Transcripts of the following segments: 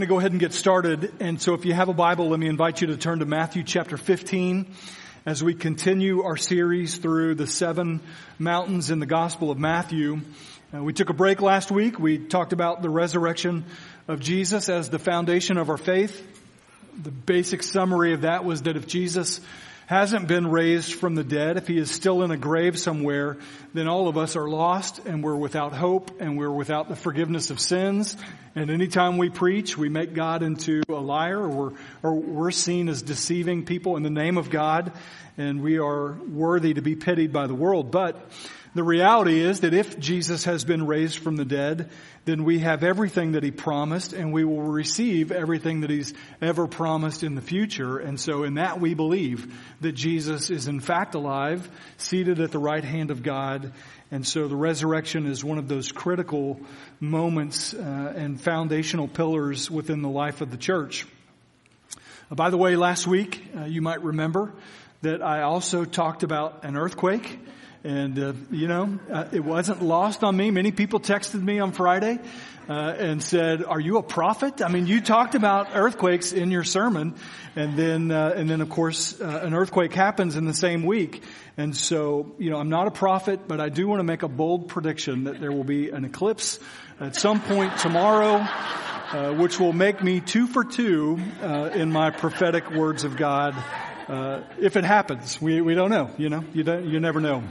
To go ahead and get started. And so if you have a Bible, let me invite you to turn to Matthew chapter 15 as we continue our series through the 7 mountains in the Gospel of Matthew. We took a break last week. We talked about the resurrection of Jesus as the foundation of our faith. The basic summary of that was that if Jesus hasn't been raised from the dead, if he is still in a grave somewhere, then all of us are lost and we're without hope and we're without the forgiveness of sins. And anytime we preach, we make God into a liar, or we're seen as deceiving people in the name of God, and we are worthy to be pitied by the world. But the reality is that if Jesus has been raised from the dead, then we have everything that he promised, and we will receive everything that he's ever promised in the future. And so in that we believe that Jesus is in fact alive, seated at the right hand of God. And so the resurrection is one of those critical moments and foundational pillars within the life of the church. By the way, last week, you might remember that I also talked about an earthquake. And, it wasn't lost on me. Many people texted me on Friday and said, "Are you a prophet? I mean, you talked about earthquakes in your sermon." And then of course, an earthquake happens in the same week. And so, I'm not a prophet, but I do want to make a bold prediction that there will be an eclipse at some point tomorrow, which will make me 2 for 2 in my prophetic words of God. If it happens, we don't know, you never know.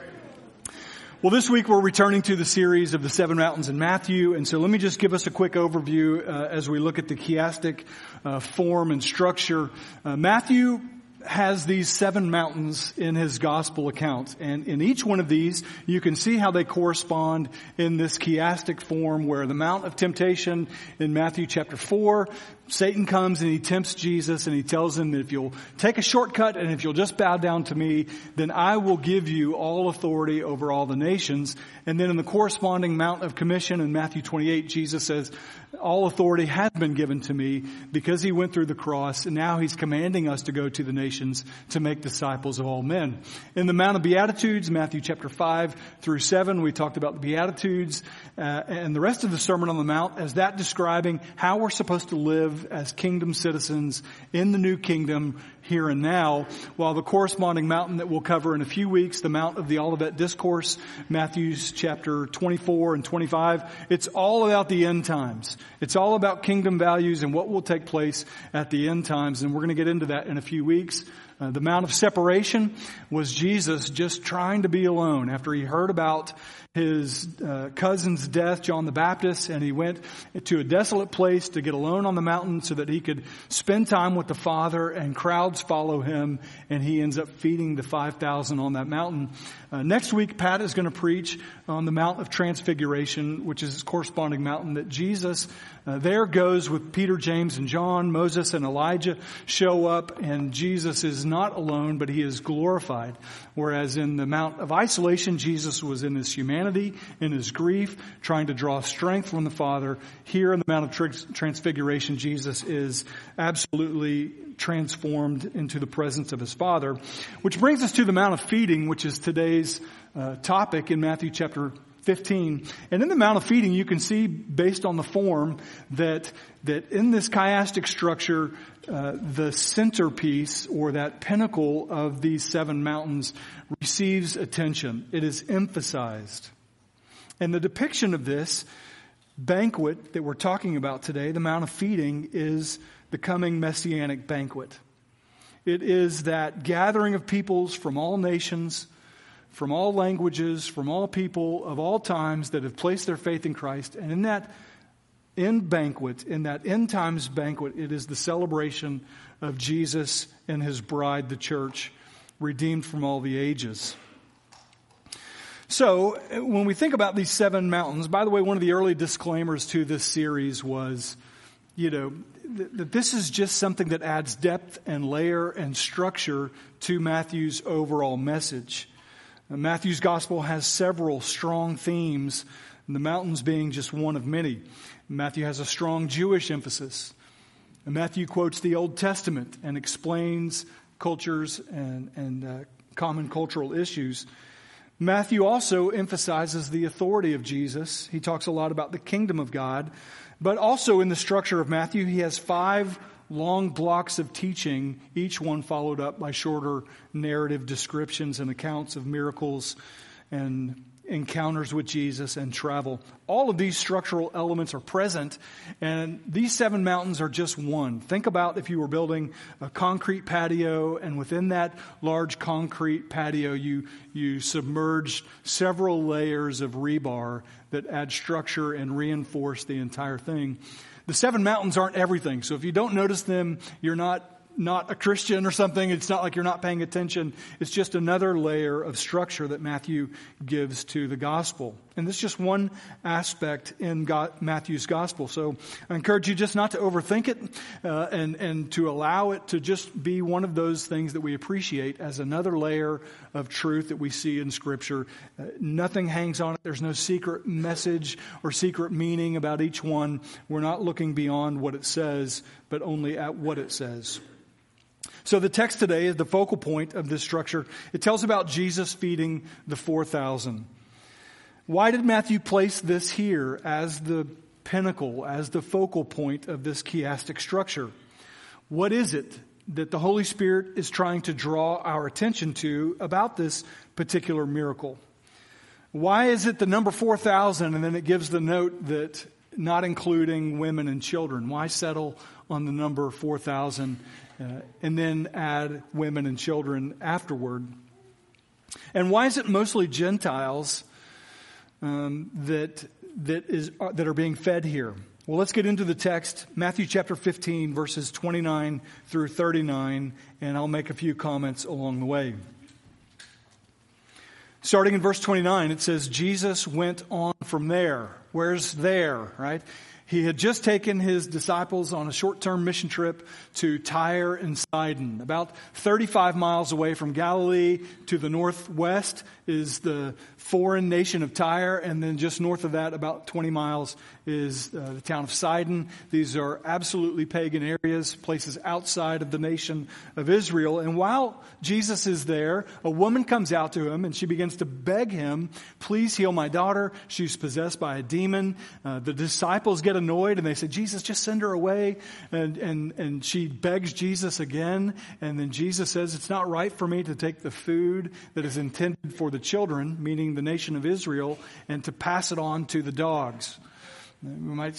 Well, this week we're returning to the series of the 7 mountains in Matthew, and so let me just give us a quick overview as we look at the chiastic form and structure. Matthew has these 7 mountains in his gospel account, and in each one of these you can see how they correspond in this chiastic form, where the Mount of Temptation in Matthew chapter 4, Satan comes and he tempts Jesus and he tells him that if you'll take a shortcut and if you'll just bow down to me, then I will give you all authority over all the nations. And then in the corresponding Mount of Commission in Matthew 28, Jesus says, all authority has been given to me because he went through the cross, and now he's commanding us to go to the nations to make disciples of all men. In the Mount of Beatitudes, Matthew chapter 5 through 7, we talked about the Beatitudes and the rest of the Sermon on the Mount as that describing how we're supposed to live as kingdom citizens in the new kingdom here and now, while the corresponding mountain that we'll cover in a few weeks, the Mount of the Olivet Discourse, Matthew's chapter 24 and 25, it's all about the end times. It's all about kingdom values and what will take place at the end times, and we're going to get into that in a few weeks. The Mount of Separation was Jesus just trying to be alone after he heard about his cousin's death, John the Baptist, and he went to a desolate place to get alone on the mountain so that he could spend time with the Father, and crowds follow him, and he ends up feeding the 5,000 on that mountain. Next week, Pat is going to preach on the Mount of Transfiguration, which is his corresponding mountain that Jesus there goes with Peter, James, and John. Moses and Elijah show up, and Jesus is not alone, but he is glorified. Whereas in the Mount of Isolation, Jesus was in his humanity, in his grief, trying to draw strength from the Father. Here in the Mount of Transfiguration, Jesus is absolutely transformed into the presence of his Father. Which brings us to the Mount of Feeding, which is today's topic in Matthew chapter 15. And in the Mount of Feeding, you can see, based on the form, that in this chiastic structure, the centerpiece, or that pinnacle of these 7 mountains, receives attention. It is emphasized. And the depiction of this banquet that we're talking about today, the Mount of Feeding, is the coming messianic banquet. It is that gathering of peoples from all nations, from all languages, from all people of all times that have placed their faith in Christ. And in that end banquet, in that end times banquet, it is the celebration of Jesus and his bride, the church, redeemed from all the ages. So when we think about these 7 mountains, by the way, one of the early disclaimers to this series was, that this is just something that adds depth and layer and structure to Matthew's overall message. Matthew's gospel has several strong themes, and the mountains being just one of many. Matthew has a strong Jewish emphasis. And Matthew quotes the Old Testament and explains cultures and common cultural issues. Matthew also emphasizes the authority of Jesus. He talks a lot about the kingdom of God. But also in the structure of Matthew, he has 5 long blocks of teaching, each one followed up by shorter narrative descriptions and accounts of miracles and encounters with Jesus and travel. All of these structural elements are present, and these 7 mountains are just one. Think about if you were building a concrete patio, and within that large concrete patio, you submerged several layers of rebar that add structure and reinforce the entire thing. The 7 mountains aren't everything, so if you don't notice them, you're not a Christian or something. It's not like you're not paying attention. It's just another layer of structure that Matthew gives to the gospel. And this is just one aspect in Matthew's gospel. So I encourage you just not to overthink it and to allow it to just be one of those things that we appreciate as another layer of truth that we see in Scripture. Nothing hangs on it. There's no secret message or secret meaning about each one. We're not looking beyond what it says, but only at what it says. So the text today is the focal point of this structure. It tells about Jesus feeding the 4,000. Why did Matthew place this here as the pinnacle, as the focal point of this chiastic structure? What is it that the Holy Spirit is trying to draw our attention to about this particular miracle? Why is it the number 4,000 and then it gives the note that not including women and children? Why settle on the number 4,000 and then add women and children afterward? And why is it mostly Gentiles that are being fed here? Well, let's get into the text, Matthew chapter 15, verses 29 through 39, and I'll make a few comments along the way. Starting in verse 29, it says, Jesus went on from there. Where's there, right? He had just taken his disciples on a short-term mission trip to Tyre and Sidon. About 35 miles away from Galilee to the northwest is the foreign nation of Tyre, and then just north of that, about 20 miles, is the town of Sidon. These are absolutely pagan areas, places outside of the nation of Israel. And while Jesus is there, a woman comes out to him and she begins to beg him, please heal my daughter. She's possessed by a demon. The disciples get annoyed and they say, Jesus, just send her away. And she begs Jesus again. And then Jesus says, it's not right for me to take the food that is intended for the children, meaning the nation of Israel, and to pass it on to the dogs. We might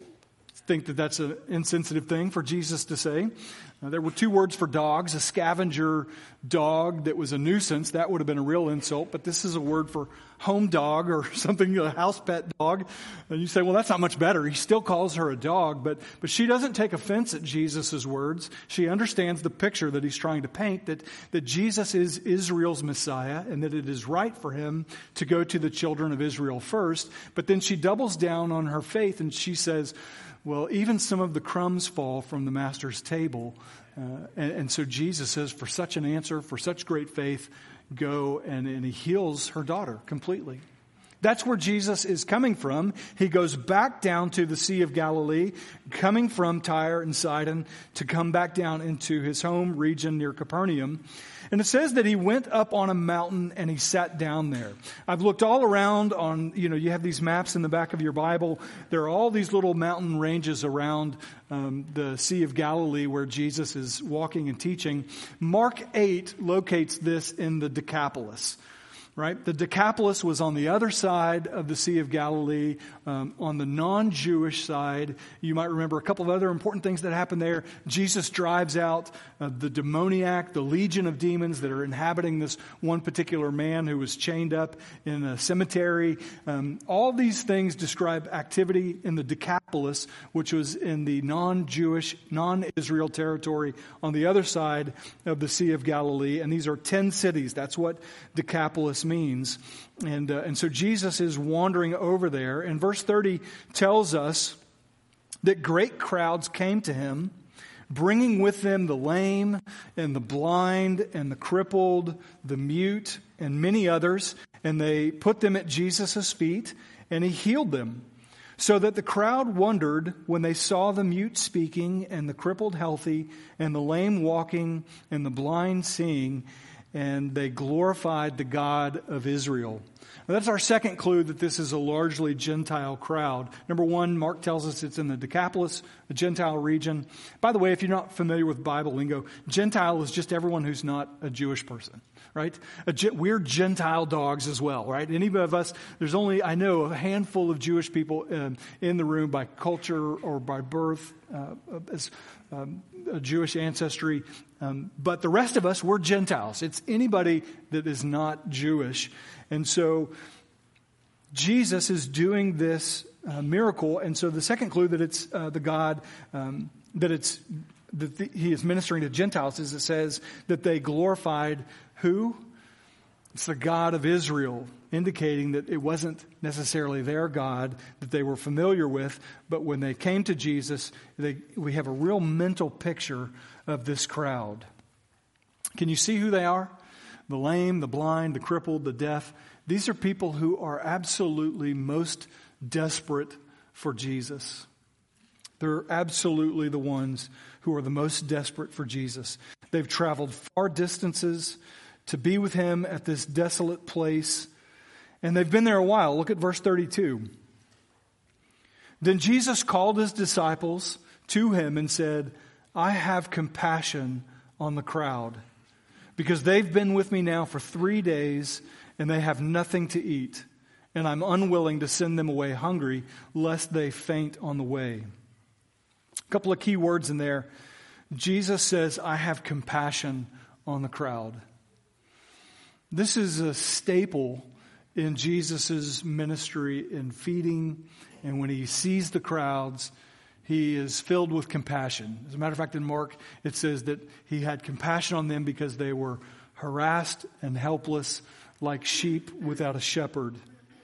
think that that's an insensitive thing for Jesus to say. There were 2 words for dogs: a scavenger dog that was a nuisance. That would have been a real insult. But this is a word for home dog or something, a house pet dog. And you say, well, that's not much better. He still calls her a dog. But she doesn't take offense at Jesus' words. She understands the picture that he's trying to paint, that Jesus is Israel's Messiah and that it is right for him to go to the children of Israel first. But then she doubles down on her faith and she says, well, even some of the crumbs fall from the master's table. And so Jesus says, for such an answer, for such great faith, go, and he heals her daughter completely. That's where Jesus is coming from. He goes back down to the Sea of Galilee, coming from Tyre and Sidon to come back down into his home region near Capernaum. And it says that he went up on a mountain and he sat down there. I've looked all around on, you have these maps in the back of your Bible. There are all these little mountain ranges around the Sea of Galilee where Jesus is walking and teaching. Mark 8 locates this in the Decapolis. Right? The Decapolis was on the other side of the Sea of Galilee, on the non-Jewish side. You might remember a couple of other important things that happened there. Jesus drives out the demoniac, the legion of demons that are inhabiting this one particular man who was chained up in a cemetery. All these things describe activity in the Decapolis, which was in the non-Jewish, non-Israel territory on the other side of the Sea of Galilee. And these are 10 cities. That's what Decapolis means. And so Jesus is wandering over there. And verse 30 tells us that great crowds came to him, bringing with them the lame and the blind and the crippled, the mute and many others. And they put them at Jesus' feet and he healed them. So that the crowd wondered when they saw the mute speaking and the crippled healthy and the lame walking and the blind seeing. And they glorified the God of Israel. Now, that's our second clue that this is a largely Gentile crowd. Number one, Mark tells us it's in the Decapolis, the Gentile region. By the way, if you're not familiar with Bible lingo, Gentile is just everyone who's not a Jewish person, right? We're Gentile dogs as well, right? Any of us, there's only, I know, a handful of Jewish people in the room by culture or by birth, as a Jewish ancestry. But the rest of us, we're Gentiles. It's anybody that is not Jewish. And so Jesus is doing this miracle. And so the second clue that it's the God, he is ministering to Gentiles is it says that they glorified who? It's the God of Israel, indicating that it wasn't necessarily their God that they were familiar with, but when they came to Jesus, we have a real mental picture of this crowd. Can you see who they are? The lame, the blind, the crippled, the deaf. These are people who are absolutely most desperate for Jesus. They're absolutely the ones who are the most desperate for Jesus. They've traveled far distances to be with him at this desolate place. And they've been there a while. Look at verse 32. Then Jesus called his disciples to him and said, I have compassion on the crowd, because they've been with me now for 3 days and they have nothing to eat. And I'm unwilling to send them away hungry, lest they faint on the way. A couple of key words in there. Jesus says, I have compassion on the crowd. This is a staple in Jesus' ministry in feeding. And when he sees the crowds, he is filled with compassion. As a matter of fact, in Mark, it says that he had compassion on them because they were harassed and helpless like sheep without a shepherd.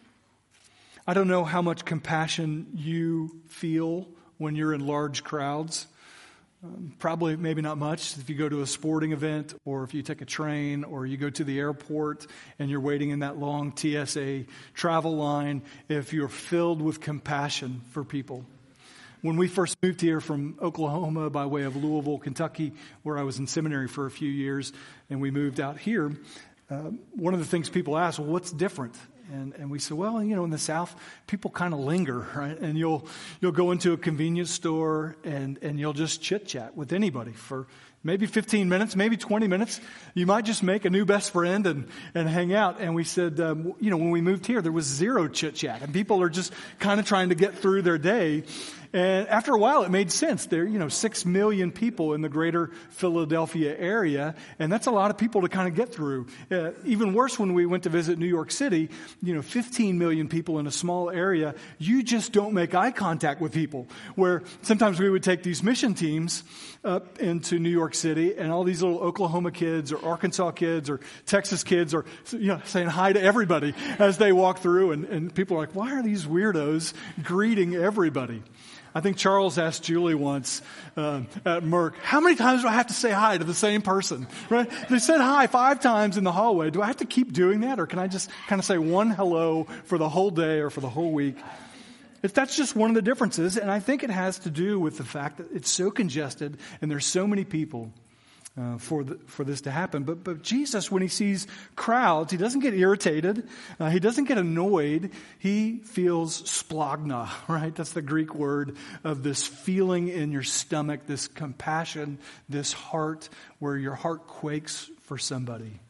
I don't know how much compassion you feel when you're in large crowds. Probably maybe not much if you go to a sporting event or if you take a train or you go to the airport and you're waiting in that long TSA travel line, if you're filled with compassion for people. When we first moved here from Oklahoma by way of Louisville, Kentucky, where I was in seminary for a few years, and we moved out here, one of the things people ask, well, what's different? And we said, well, in the South, people kind of linger, right? And you'll go into a convenience store and you'll just chit-chat with anybody for maybe 15 minutes, maybe 20 minutes. You might just make a new best friend and hang out. And we said, when we moved here, there was zero chit-chat. And people are just kind of trying to get through their day. And after a while, it made sense. There, 6 million people in the greater Philadelphia area, and that's a lot of people to kind of get through. Even worse when we went to visit New York City, 15 million people in a small area, you just don't make eye contact with people. Where sometimes we would take these mission teams up into New York City, and all these little Oklahoma kids or Arkansas kids or Texas kids are saying hi to everybody as they walk through, and people are like, why are these weirdos greeting everybody? I think Charles asked Julie once at Merck, how many times do I have to say hi to the same person? Right? They said hi 5 times in the hallway. Do I have to keep doing that, or can I just kind of say one hello for the whole day or for the whole week? That's just one of the differences, and I think it has to do with the fact that it's so congested and there's so many people for this to happen. But Jesus, when he sees crowds, he doesn't get irritated. He doesn't get annoyed. He feels splagna, right? That's the Greek word of this feeling in your stomach, this compassion, this heart where your heart quakes for somebody.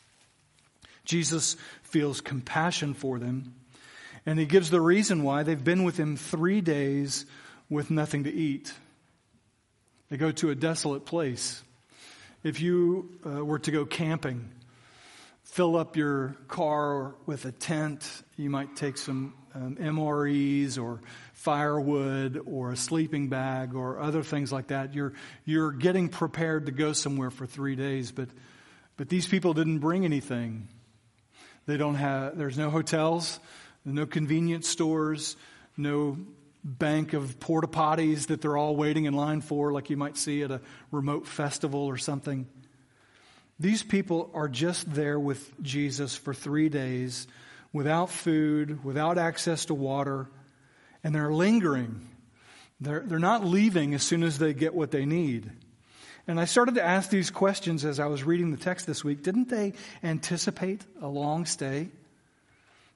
Jesus feels compassion for them, and he gives the reason why. They've been with him 3 days with nothing to eat. They go to a desolate place. If you were to go camping, fill up your car with a tent. You might take some MREs or firewood or a sleeping bag or other things like that. You're getting prepared to go somewhere for 3 days, but these people didn't bring anything. There's no hotels, no convenience stores, no bank of porta potties that they're all waiting in line for, like you might see at a remote festival or something. These people are just there with Jesus for 3 days without food, without access to water, and they're lingering. They're not leaving as soon as they get what they need. And I started to ask these questions as I was reading the text this week. Didn't they anticipate a long stay?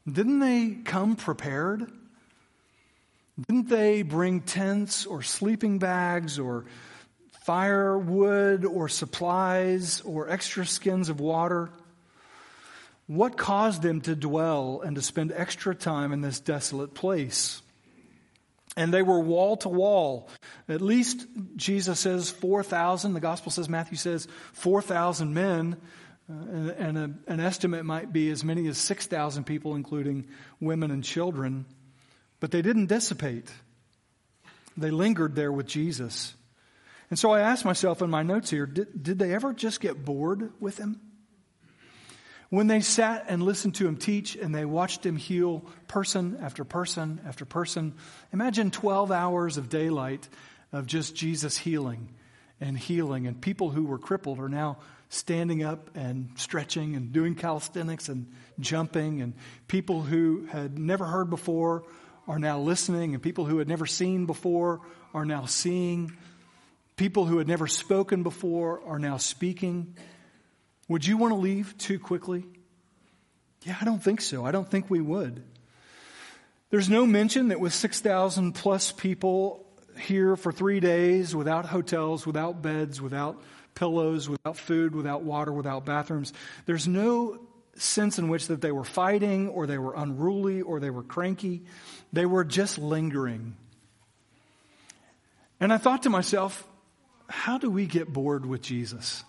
Didn't they come prepared? Didn't they bring tents or sleeping bags or firewood or supplies or extra skins of water? What caused them to dwell and to spend extra time in this desolate place? And they were wall to wall. At least Jesus says 4,000. The gospel says, Matthew says 4,000 men. And an estimate might be as many as 6,000 people, including women and children. But they didn't dissipate. They lingered there with Jesus. And so I asked myself in my notes here, did they ever just get bored with him? When they sat and listened to him teach and they watched him heal person after person after person, imagine 12 hours of daylight of just Jesus healing. And people who were crippled are now standing up and stretching and doing calisthenics and jumping, and people who had never heard before are now listening, and people who had never seen before are now seeing. People who had never spoken before are now speaking. Would you want to leave too quickly? Yeah, I don't think so. I don't think we would. There's no mention that with 6,000 plus people here for 3 days, without hotels, without beds, without pillows, without food, without water, without bathrooms, there's no sense in which that they were fighting or they were unruly or they were cranky. They were just lingering. And I thought to myself, how do we get bored with Jesus?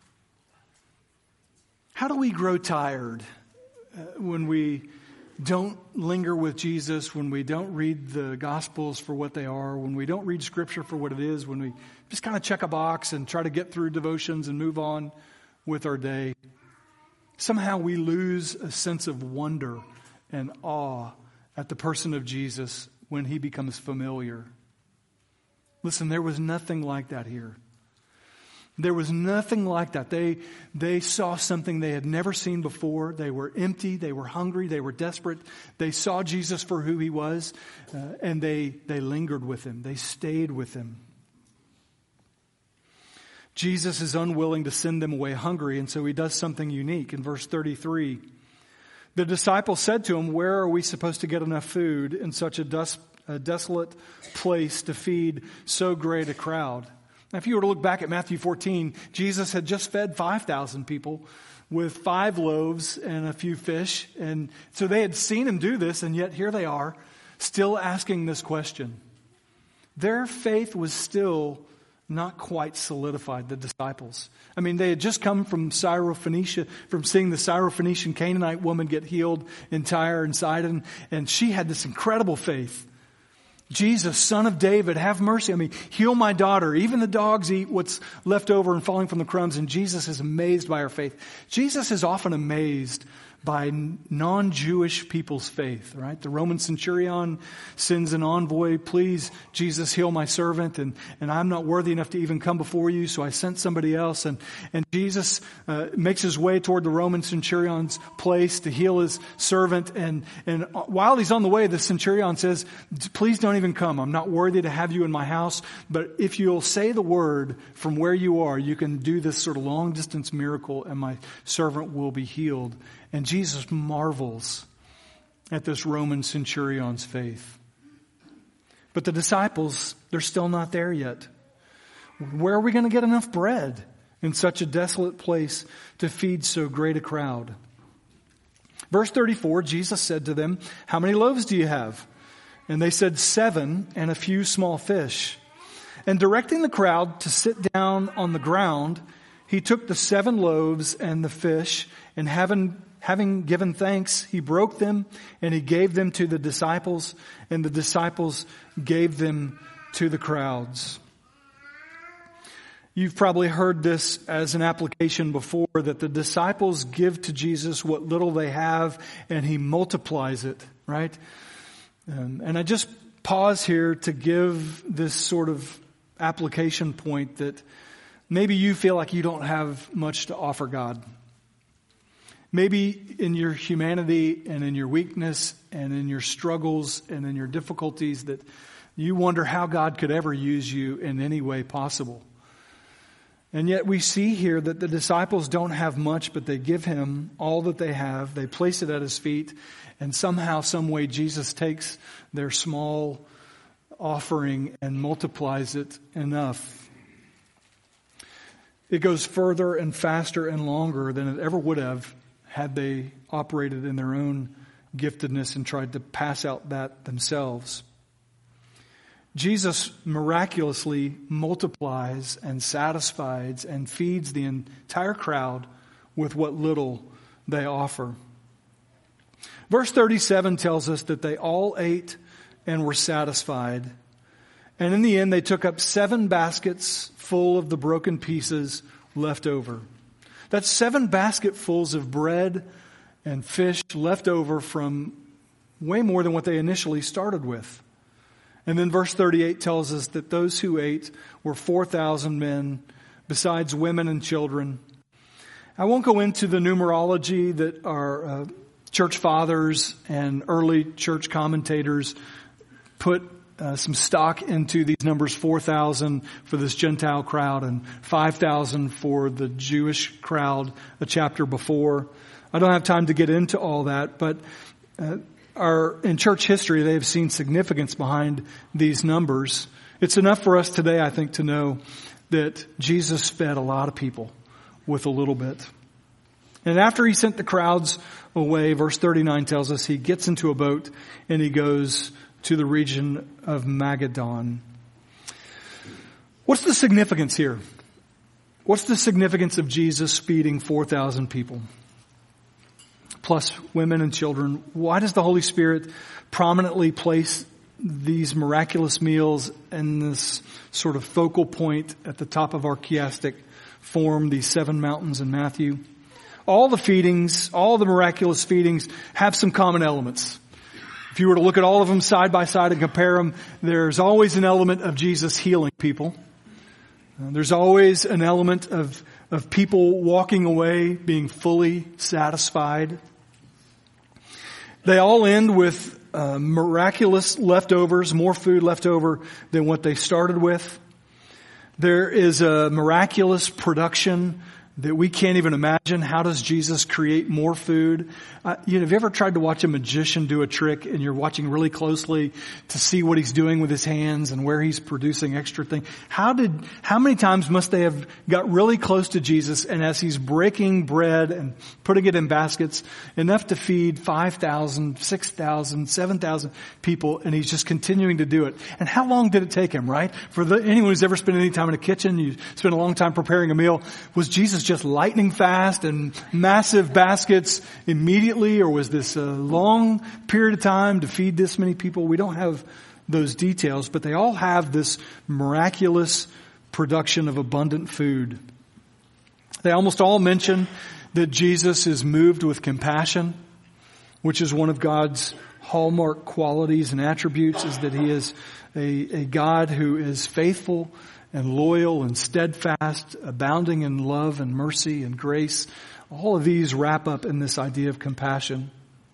How do we grow tired when we don't linger with Jesus, when we don't read the Gospels for what they are, when we don't read Scripture for what it is, when we just kind of check a box and try to get through devotions and move on with our day? Somehow we lose a sense of wonder and awe at the person of Jesus when he becomes familiar. Listen, there was nothing like that here. There was nothing like that. They saw something they had never seen before. They were empty. They were hungry. They were desperate. They saw Jesus for who he was, and they lingered with him. They stayed with him. Jesus is unwilling to send them away hungry, and so he does something unique. In verse 33, the disciples said to him, "Where are we supposed to get enough food in such a desolate place to feed so great a crowd?" Now, if you were to look back at Matthew 14, Jesus had just fed 5,000 people with 5 loaves and a few fish. And so they had seen him do this, and yet here they are, still asking this question. Their faith was still not quite solidified, the disciples. I mean, they had just come from Syrophoenicia, from seeing the Syrophoenician Canaanite woman get healed in Tyre and Sidon, and she had this incredible faith. Jesus, Son of David, have mercy on me. Heal my daughter. Even the dogs eat what's left over and falling from the crumbs. And Jesus is amazed by her faith. Jesus is often amazed by non-Jewish people's faith, right? The Roman centurion sends an envoy, "Please, Jesus, heal my servant, and I'm not worthy enough to even come before you, so I sent somebody else." And Jesus makes his way toward the Roman centurion's place to heal his servant. And while he's on the way, the centurion says, "Please don't even come. I'm not worthy to have you in my house, but if you'll say the word from where you are, you can do this sort of long-distance miracle, and my servant will be healed." And Jesus marvels at this Roman centurion's faith. But the disciples, they're still not there yet. Where are we going to get enough bread in such a desolate place to feed so great a crowd? Verse 34, Jesus said to them, "How many loaves do you have?" And they said, 7 and a few small fish. And directing the crowd to sit down on the ground, he took the 7 loaves and the fish, and having given thanks, he broke them and he gave them to the disciples, and the disciples gave them to the crowds. You've probably heard this as an application before, that the disciples give to Jesus what little they have and he multiplies it, right? And I just pause here to give this sort of application point that maybe you feel like you don't have much to offer God. Maybe in your humanity and in your weakness and in your struggles and in your difficulties that you wonder how God could ever use you in any way possible. And yet we see here that the disciples don't have much, but they give him all that they have. They place it at his feet. And somehow, some way, Jesus takes their small offering and multiplies it enough. It goes further and faster and longer than it ever would have had they operated in their own giftedness and tried to pass out that themselves. Jesus miraculously multiplies and satisfies and feeds the entire crowd with what little they offer. Verse 37 tells us that they all ate and were satisfied. And in the end, they took up 7 baskets full of the broken pieces left over. That's 7 basketfuls of bread and fish left over from way more than what they initially started with. And then verse 38 tells us that those who ate were 4,000 men, besides women and children. I won't go into the numerology that our church fathers and early church commentators put some stock into these numbers, 4,000 for this Gentile crowd and 5,000 for the Jewish crowd a chapter before. I don't have time to get into all that, but in church history, they have seen significance behind these numbers. It's enough for us today, I think, to know that Jesus fed a lot of people with a little bit. And after he sent the crowds away, verse 39 tells us he gets into a boat and he goes to the region of Magadan. What's the significance here? What's the significance of Jesus feeding 4,000 people? Plus women and children. Why does the Holy Spirit prominently place these miraculous meals in this sort of focal point at the top of our chiastic form, these 7 mountains in Matthew? All the feedings, all the miraculous feedings have some common elements. If you were to look at all of them side by side and compare them, there's always an element of Jesus healing people. There's always an element of people walking away being fully satisfied. They all end with miraculous leftovers, more food left over than what they started with. There is a miraculous production that we can't even imagine. How does Jesus create more food? Have you ever tried to watch a magician do a trick and you're watching really closely to see what he's doing with his hands and where he's producing extra things? How many times must they have got really close to Jesus, and as he's breaking bread and putting it in baskets, enough to feed 5,000, 6,000, 7,000 people, and he's just continuing to do it. And how long did it take him, right? For anyone who's ever spent any time in a kitchen, you spend a long time preparing a meal. Was Jesus just lightning fast and massive baskets immediately, or was this a long period of time to feed this many people? We don't have those details, but they all have this miraculous production of abundant food. They almost all mention that Jesus is moved with compassion, which is one of God's hallmark qualities and attributes, is that he is a God who is faithful and loyal and steadfast, abounding in love and mercy and grace. All of these wrap up in this idea of compassion.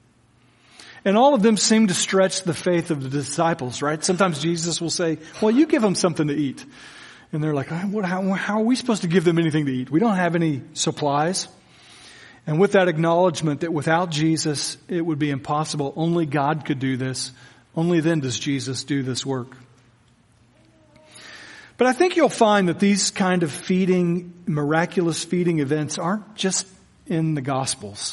And all of them seem to stretch the faith of the disciples, right? Sometimes Jesus will say, well, you give them something to eat. And they're like, how are we supposed to give them anything to eat? We don't have any supplies. And with that acknowledgement that without Jesus, it would be impossible. Only God could do this. Only then does Jesus do this work. But I think you'll find that these kind of miraculous feeding events aren't just in the Gospels.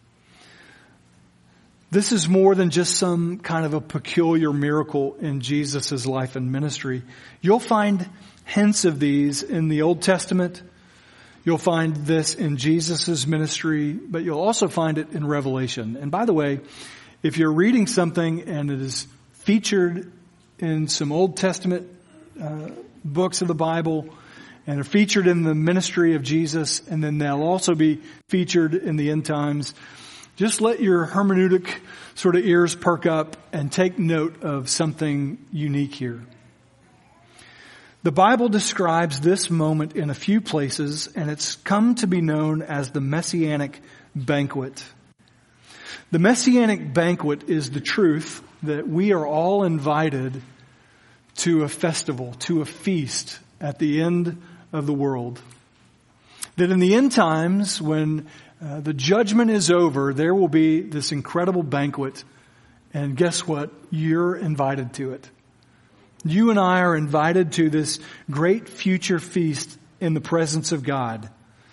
This is more than just some kind of a peculiar miracle in Jesus' life and ministry. You'll find hints of these in the Old Testament. You'll find this in Jesus' ministry, but you'll also find it in Revelation. And by the way, if you're reading something and it is featured in some Old Testament books of the Bible and are featured in the ministry of Jesus, and then they'll also be featured in the end times, just let your hermeneutic sort of ears perk up and take note of something unique here. The Bible describes this moment in a few places, and it's come to be known as the Messianic banquet. The Messianic banquet is the truth that we are all invited to a festival, to a feast at the end of the world. That in the end times, when the judgment is over, there will be this incredible banquet. And guess what? You're invited to it. You and I are invited to this great future feast in the presence of God.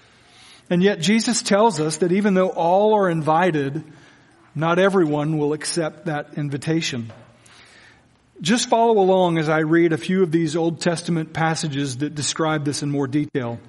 And yet Jesus tells us that even though all are invited, not everyone will accept that invitation. Just follow along as I read a few of these Old Testament passages that describe this in more detail.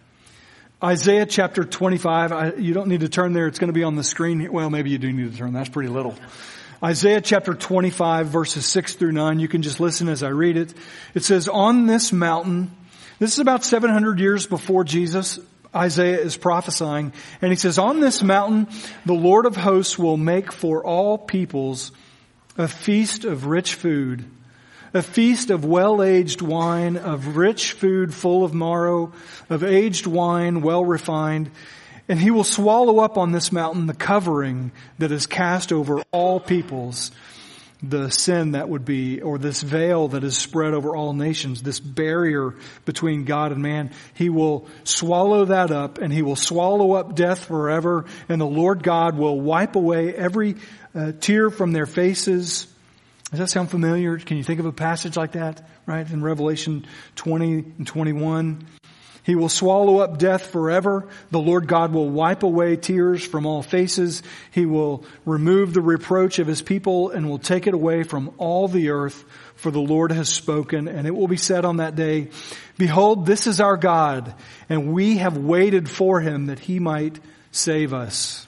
Isaiah chapter 25, you don't need to turn there, it's going to be on the screen. Well, maybe you do need to turn, that's pretty little. Isaiah chapter 25 verses 6 through 9, you can just listen as I read it. It says, on this mountain, this is about 700 years before Jesus, Isaiah is prophesying, and he says, on this mountain, the Lord of hosts will make for all peoples a feast of rich food, a feast of well-aged wine, of rich food full of marrow, of aged wine well refined. And he will swallow up on this mountain the covering that is cast over all peoples, the sin that would be, or this veil that is spread over all nations, this barrier between God and man. He will swallow that up, and he will swallow up death forever, and the Lord God will wipe away every tear from their faces. Does that sound familiar? Can you think of a passage like that, right? In Revelation 20 and 21. He will swallow up death forever. The Lord God will wipe away tears from all faces. He will remove the reproach of his people and will take it away from all the earth, for the Lord has spoken. And it will be said on that day, behold, this is our God, and we have waited for him that he might save us.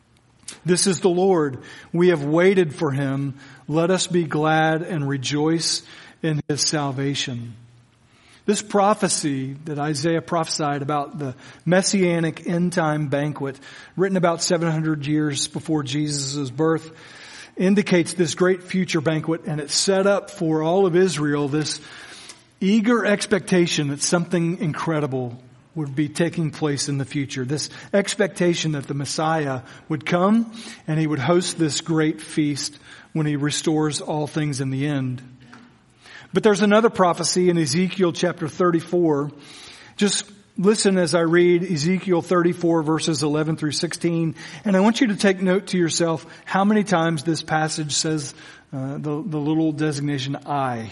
This is the Lord. We have waited for him. Let us be glad and rejoice in his salvation. This prophecy that Isaiah prophesied about the messianic end-time banquet, written about 700 years before Jesus' birth, indicates this great future banquet, and it's set up for all of Israel this eager expectation that something incredible would be taking place in the future. This expectation that the Messiah would come and he would host this great feast when he restores all things in the end. But there's another prophecy in Ezekiel chapter 34. Just listen as I read Ezekiel 34 verses 11 through 16. And I want you to take note to yourself how many times this passage says the little designation I.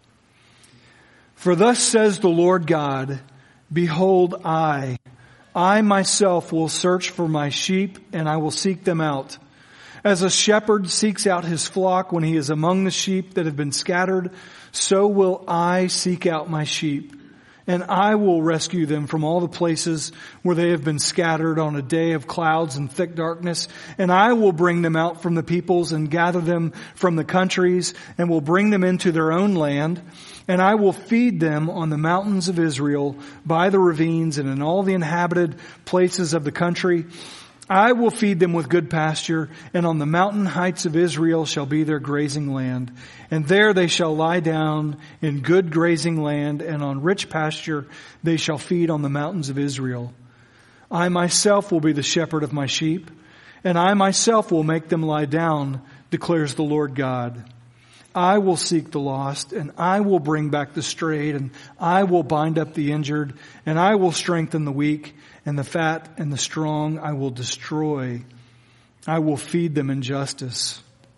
For thus says the Lord God, behold, I myself will search for my sheep, and I will seek them out. As a shepherd seeks out his flock when he is among the sheep that have been scattered, so will I seek out my sheep, and I will rescue them from all the places where they have been scattered on a day of clouds and thick darkness. And I will bring them out from the peoples and gather them from the countries, and will bring them into their own land. And I will feed them on the mountains of Israel, by the ravines, and in all the inhabited places of the country. I will feed them with good pasture, and on the mountain heights of Israel shall be their grazing land. And there they shall lie down in good grazing land, and on rich pasture they shall feed on the mountains of Israel. I myself will be the shepherd of my sheep, and I myself will make them lie down, declares the Lord God. I will seek the lost, and I will bring back the strayed, and I will bind up the injured, and I will strengthen the weak, and the fat and the strong I will destroy. I will feed them in justice.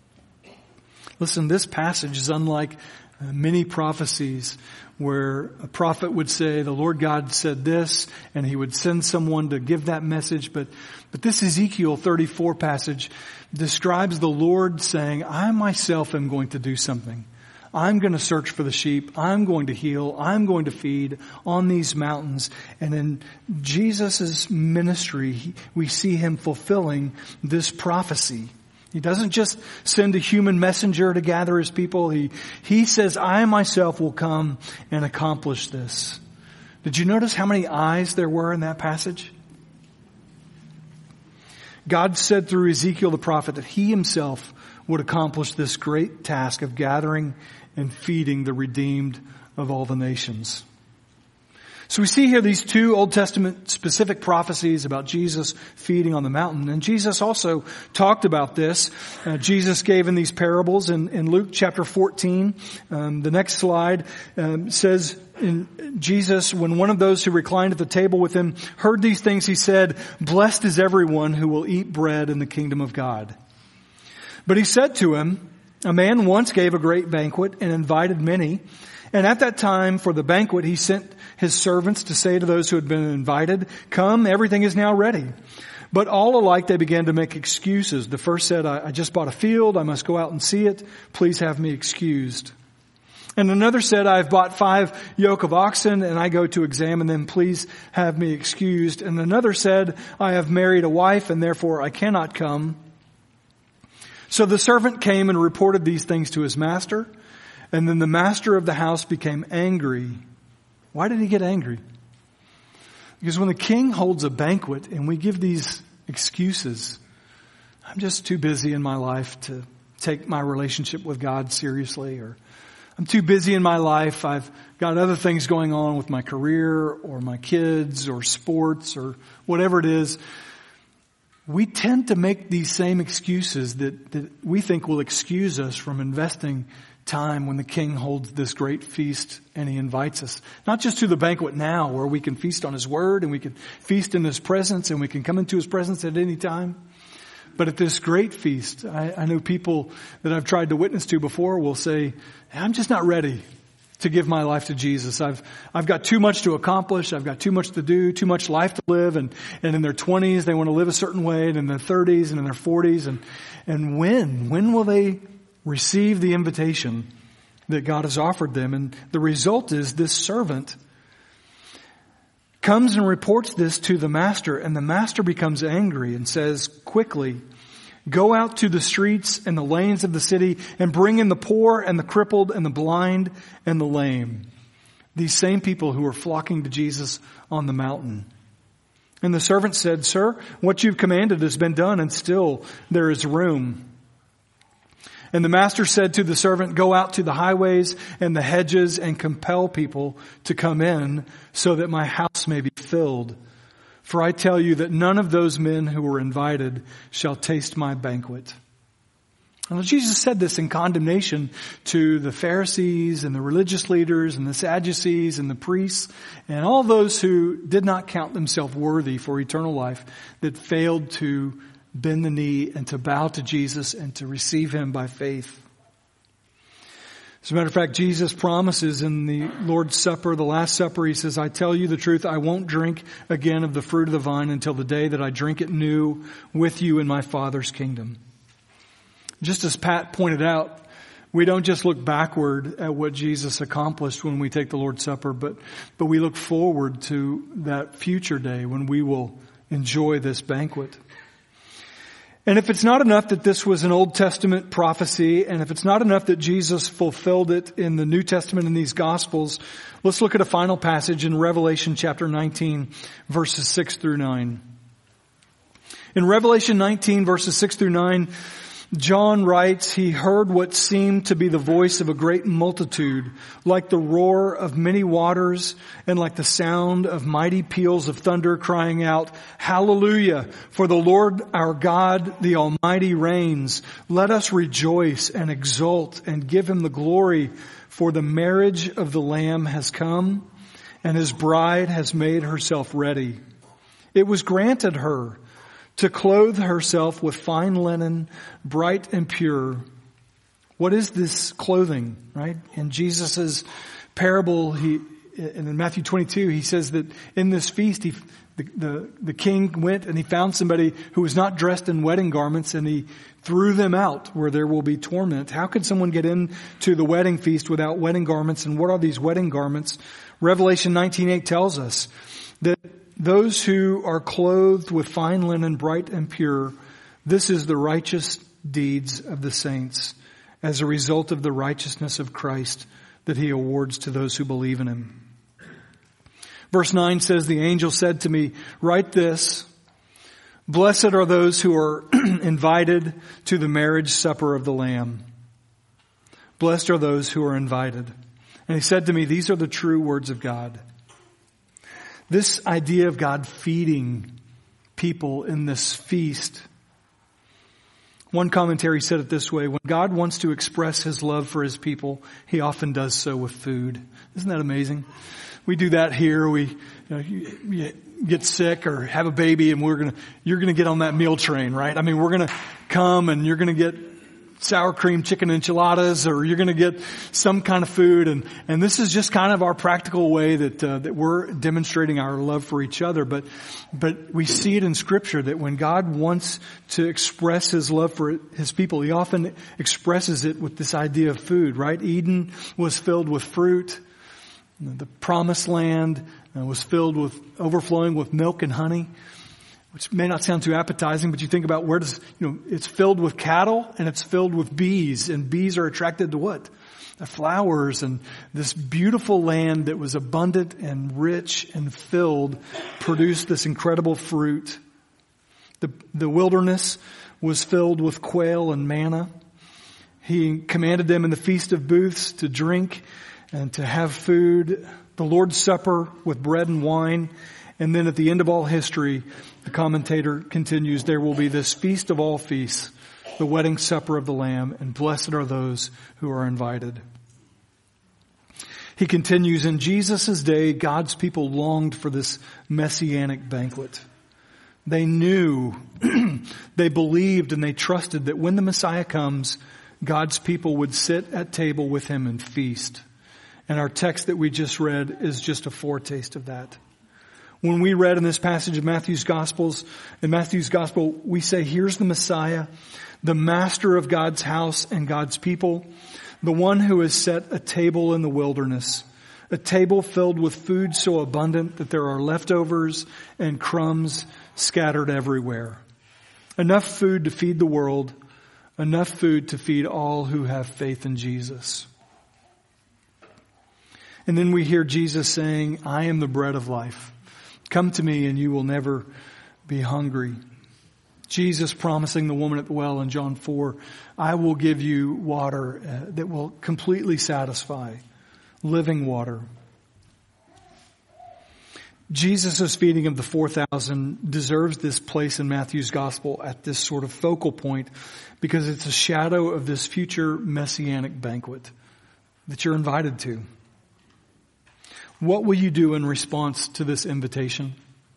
Listen, this passage is unlike many prophecies where a prophet would say, the Lord God said this, and he would send someone to give that message. But this Ezekiel 34 passage describes the Lord saying, I myself am going to do something. I'm going to search for the sheep. I'm going to heal. I'm going to feed on these mountains. And in Jesus' ministry, we see him fulfilling this prophecy. He doesn't just send a human messenger to gather his people. He says, I myself will come and accomplish this. Did you notice how many eyes there were in that passage? God said through Ezekiel the prophet that he himself would accomplish this great task of gathering and feeding the redeemed of all the nations. So we see here these two Old Testament specific prophecies about Jesus feeding on the mountain. And Jesus also talked about this. Jesus gave in these parables in Luke chapter 14. The next slide says, Jesus, when one of those who reclined at the table with him heard these things, he said, "Blessed is everyone who will eat bread in the kingdom of God." But he said to him, "A man once gave a great banquet and invited many. And at that time for the banquet, he sent his servants to say to those who had been invited, 'Come, everything is now ready.' But all alike they began to make excuses. The first said, 'I just bought a field. I must go out and see it. Please have me excused.' And another said, 'I've bought 5 yoke of oxen and I go to examine them. Please have me excused.' And another said, 'I have married a wife and therefore I cannot come.' So the servant came and reported these things to his master. And then the master of the house became angry." Why did he get angry? Because when the king holds a banquet and we give these excuses, I'm just too busy in my life to take my relationship with God seriously, or I'm too busy in my life, I've got other things going on with my career or my kids or sports or whatever it is. We tend to make these same excuses that we think will excuse us from investing time when the king holds this great feast and he invites us, not just to the banquet now where we can feast on his word and we can feast in his presence and we can come into his presence at any time, but at this great feast. I know people that I've tried to witness to before will say, "I'm just not ready to give my life to Jesus. I've got too much to accomplish. I've got too much to do, too much life to live." And in their 20s, they want to live a certain way, and in their 30s and in their 40s. And when will they receive the invitation that God has offered them? And the result is this servant comes and reports this to the master, and the master becomes angry and says, "Quickly, go out to the streets and the lanes of the city and bring in the poor and the crippled and the blind and the lame." These same people who are flocking to Jesus on the mountain. And the servant said, "Sir, what you've commanded has been done, and still there is room." And the master said to the servant, "Go out to the highways and the hedges and compel people to come in so that my house may be filled. For I tell you that none of those men who were invited shall taste my banquet." And Jesus said this in condemnation to the Pharisees and the religious leaders and the Sadducees and the priests and all those who did not count themselves worthy for eternal life, that failed to bend the knee and to bow to Jesus and to receive him by faith. As a matter of fact, Jesus promises in the Lord's Supper, the Last Supper, he says, "I tell you the truth, I won't drink again of the fruit of the vine until the day that I drink it new with you in my Father's kingdom." Just as Pat pointed out, we don't just look backward at what Jesus accomplished when we take the Lord's Supper, but we look forward to that future day when we will enjoy this banquet. And if it's not enough that this was an Old Testament prophecy, and if it's not enough that Jesus fulfilled it in the New Testament in these Gospels, let's look at a final passage in Revelation chapter 19, verses 6 through 9. In Revelation 19, verses 6 through 9, John writes, "He heard what seemed to be the voice of a great multitude, like the roar of many waters and like the sound of mighty peals of thunder, crying out, 'Hallelujah, for the Lord our God, the Almighty reigns. Let us rejoice and exult and give him the glory, for the marriage of the Lamb has come, and his bride has made herself ready. It was granted her to clothe herself with fine linen, bright and pure.'" What is this clothing, right? In Jesus' parable, in Matthew 22, he says that in this feast, the king went and he found somebody who was not dressed in wedding garments, and he threw them out where there will be torment. How could someone get into the wedding feast without wedding garments? And what are these wedding garments? Revelation 19:8 tells us that those who are clothed with fine linen, bright and pure, this is the righteous deeds of the saints as a result of the righteousness of Christ that he awards to those who believe in him. Verse 9 says, "The angel said to me, write this, blessed are those who are invited to the marriage supper of the Lamb. Blessed are those who are invited." And he said to me, "These are the true words of God." This idea of God feeding people in this feast. One commentary said it this way: when God wants to express His love for His people, He often does so with food. Isn't that amazing? We do that here. You get sick or have a baby and you're gonna get on that meal train, right? I mean, we're gonna come and you're gonna get sour cream chicken enchiladas, or you're going to get some kind of food. And this is just kind of our practical way that we're demonstrating our love for each other. But we see it in Scripture that when God wants to express His love for His people, He often expresses it with this idea of food, right? Eden was filled with fruit. The Promised Land was filled with overflowing with milk and honey, which may not sound too appetizing, but you think about it's filled with cattle and it's filled with bees, and bees are attracted to what? The flowers, and this beautiful land that was abundant and rich and filled produced this incredible fruit. The wilderness was filled with quail and manna. He commanded them in the Feast of Booths to drink and to have food, the Lord's Supper with bread and wine. And then at the end of all history, the commentator continues, there will be this feast of all feasts, the wedding supper of the Lamb, and blessed are those who are invited. He continues, in Jesus' day, God's people longed for this messianic banquet. They knew, they believed, and they trusted that when the Messiah comes, God's people would sit at table with Him and feast. And our text that we just read is just a foretaste of that. When we read in this passage of Matthew's Gospel, we say, here's the Messiah, the master of God's house and God's people, the one who has set a table in the wilderness, a table filled with food so abundant that there are leftovers and crumbs scattered everywhere. Enough food to feed the world, enough food to feed all who have faith in Jesus. And then we hear Jesus saying, I am the bread of life. Come to me and you will never be hungry. Jesus promising the woman at the well in John 4, I will give you water that will completely satisfy, living water. Jesus' feeding of the 4,000 deserves this place in Matthew's Gospel at this sort of focal point because it's a shadow of this future messianic banquet that you're invited to. What will you do in response to this invitation?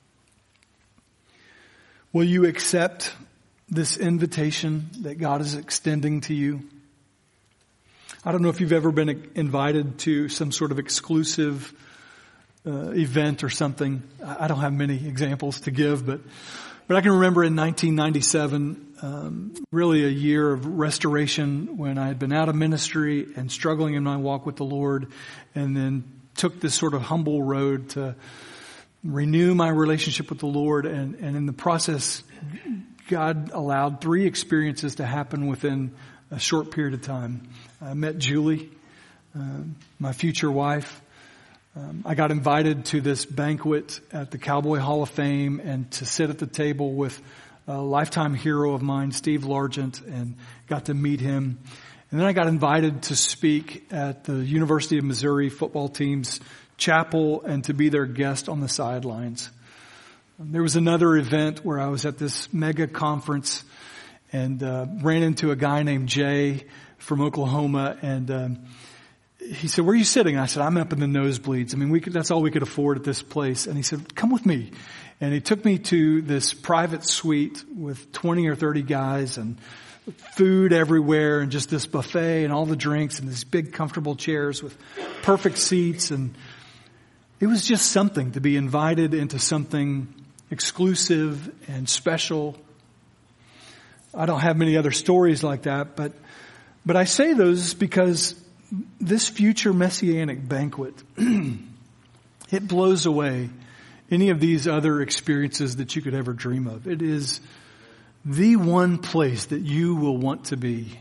Will you accept this invitation that God is extending to you? I don't know if you've ever been invited to some sort of exclusive event or something. I don't have many examples to give, but I can remember in 1997, really a year of restoration when I had been out of ministry and struggling in my walk with the Lord, and then took this sort of humble road to renew my relationship with the Lord. And in the process, God allowed 3 experiences to happen within a short period of time. I met Julie, my future wife. I got invited to this banquet at the Cowboy Hall of Fame and to sit at the table with a lifetime hero of mine, Steve Largent, and got to meet him. And then I got invited to speak at the University of Missouri football team's chapel and to be their guest on the sidelines. There was another event where I was at this mega conference and ran into a guy named Jay from Oklahoma, and he said, where are you sitting? And I said, I'm up in the nosebleeds. I mean, that's all we could afford at this place. And he said, come with me. And he took me to this private suite with 20 or 30 guys and food everywhere and just this buffet and all the drinks and these big comfortable chairs with perfect seats. And it was just something to be invited into something exclusive and special. I don't have many other stories like that, but I say those because this future messianic banquet, it blows away any of these other experiences that you could ever dream of. It is the one place that you will want to be.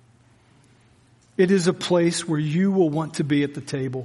It is a place where you will want to be at the table.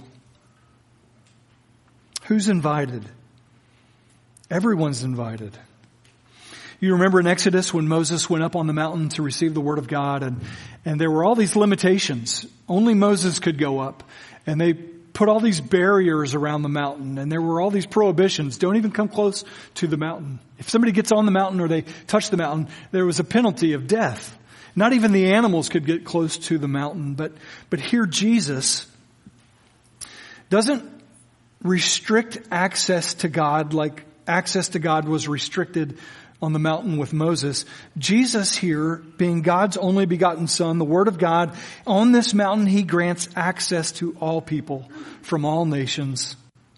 Who's invited? Everyone's invited. You remember in Exodus when Moses went up on the mountain to receive the word of God, and there were all these limitations. Only Moses could go up. And they put all these barriers around the mountain, and there were all these prohibitions. Don't even come close to the mountain. If somebody gets on the mountain or they touch the mountain, there was a penalty of death. Not even the animals could get close to the mountain. But here Jesus doesn't restrict access to God like access to God was restricted on the mountain with Moses. Jesus here, being God's only begotten Son, the Word of God, on this mountain he grants access to all people from all nations.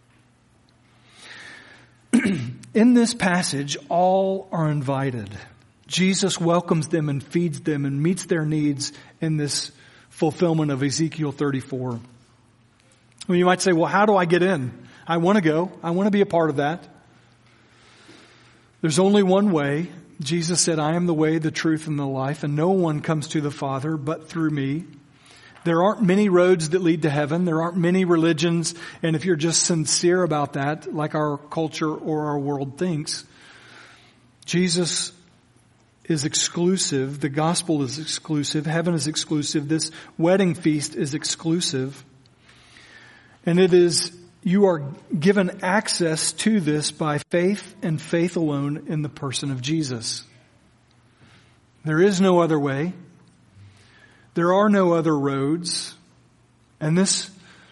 In this passage, all are invited. Jesus welcomes them and feeds them and meets their needs in this fulfillment of Ezekiel 34. Well, you might say, well, how do I get in? I want to go. I want to be a part of that. There's only one way. Jesus said, I am the way, the truth, and the life, and no one comes to the Father but through me. There aren't many roads that lead to heaven. There aren't many religions. And if you're just sincere about that, like our culture or our world thinks, Jesus is exclusive. The gospel is exclusive. Heaven is exclusive. This wedding feast is exclusive. And you are given access to this by faith and faith alone in the person of Jesus. There is no other way. There are no other roads. And this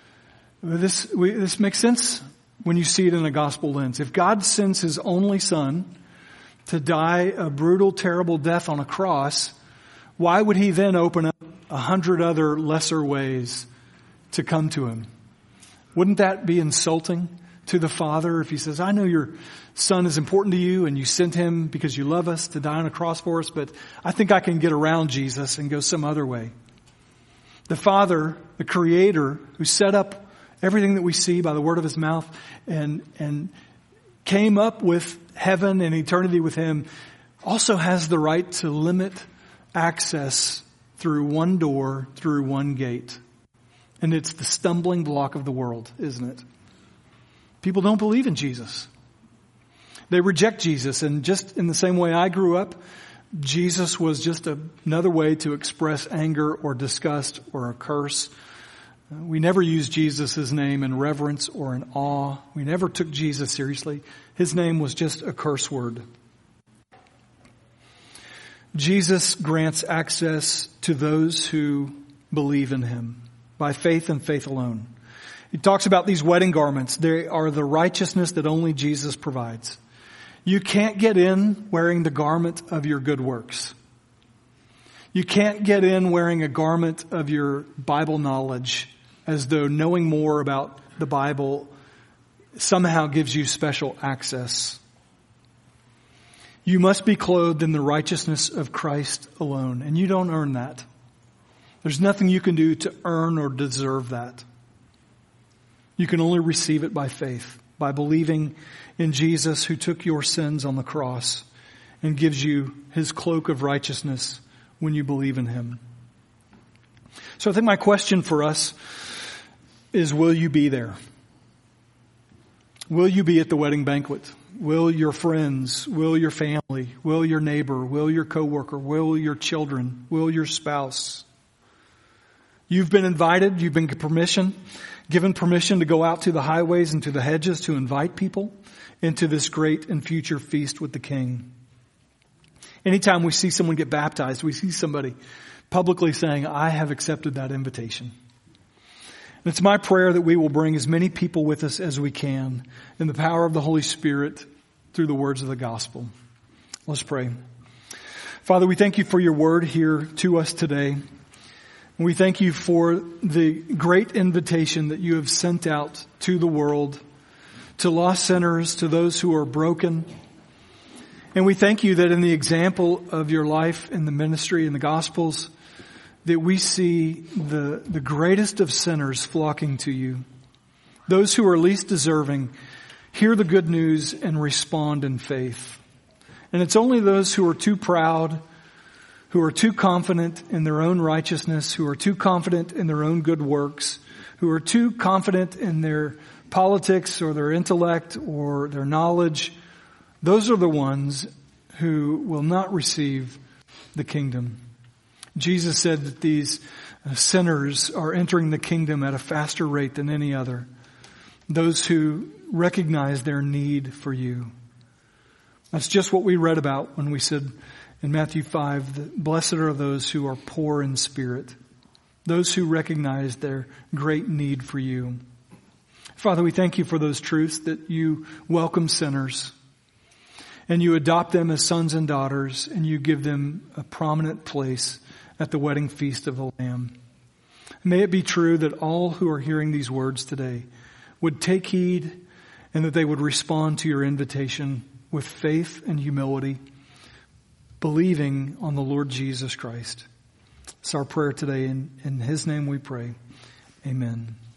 makes sense when you see it in a gospel lens. If God sends His only Son to die a brutal, terrible death on a cross, why would He then open up 100 other lesser ways to come to Him? Wouldn't that be insulting to the Father if He says, I know your Son is important to you and you sent Him because you love us to die on a cross for us, but I think I can get around Jesus and go some other way. The Father, the Creator, who set up everything that we see by the word of His mouth and came up with heaven and eternity with Him, also has the right to limit access through one door, through one gate. And it's the stumbling block of the world, isn't it? People don't believe in Jesus. They reject Jesus. And just in the same way I grew up, Jesus was just another way to express anger or disgust or a curse. We never used Jesus' name in reverence or in awe. We never took Jesus seriously. His name was just a curse word. Jesus grants access to those who believe in Him by faith and faith alone. He talks about these wedding garments. They are the righteousness that only Jesus provides. You can't get in wearing the garment of your good works. You can't get in wearing a garment of your Bible knowledge as though knowing more about the Bible somehow gives you special access. You must be clothed in the righteousness of Christ alone, and you don't earn that. There's nothing you can do to earn or deserve that. You can only receive it by faith, by believing in Jesus who took your sins on the cross and gives you His cloak of righteousness when you believe in Him. So I think my question for us is, will you be there? Will you be at the wedding banquet? Will your friends, will your family, will your neighbor, will your coworker, will your children, will your spouse? You've been invited, you've been given permission to go out to the highways and to the hedges to invite people into this great and future feast with the King. Anytime we see someone get baptized, we see somebody publicly saying, I have accepted that invitation. And it's my prayer that we will bring as many people with us as we can in the power of the Holy Spirit through the words of the gospel. Let's pray. Father, we thank You for Your word here to us today. And we thank You for the great invitation that You have sent out to the world, to lost sinners, to those who are broken. And we thank You that in the example of Your life in the ministry and the Gospels, that we see the greatest of sinners flocking to You. Those who are least deserving hear the good news and respond in faith. And it's only those who are too proud, who are too confident in their own righteousness, who are too confident in their own good works, who are too confident in their politics or their intellect or their knowledge. Those are the ones who will not receive the kingdom. Jesus said that these sinners are entering the kingdom at a faster rate than any other. Those who recognize their need for you. That's just what we read about when we said in Matthew 5, blessed are those who are poor in spirit, those who recognize their great need for you. Father, we thank you for those truths, that you welcome sinners and you adopt them as sons and daughters, and you give them a prominent place at the wedding feast of the Lamb. May it be true that all who are hearing these words today would take heed, and that they would respond to your invitation with faith and humility, believing on the Lord Jesus Christ. It's our prayer today. In His name we pray. Amen.